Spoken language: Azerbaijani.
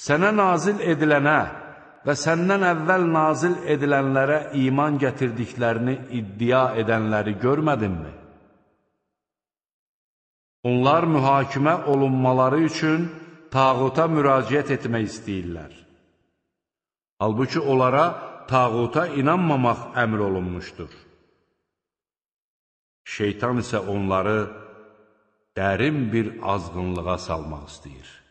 Sənə nazil edilənə və səndən əvvəl nazil edilənlərə iman gətirdiklərini iddia edənləri görmədinmi? Onlar mühakimə olunmaları üçün tağuta müraciət etmək istəyirlər. Halbuki onlara tağuta inanmamaq əmr olunmuşdur. Şeytan isə onları dərin bir azğınlığa salmaq istəyir.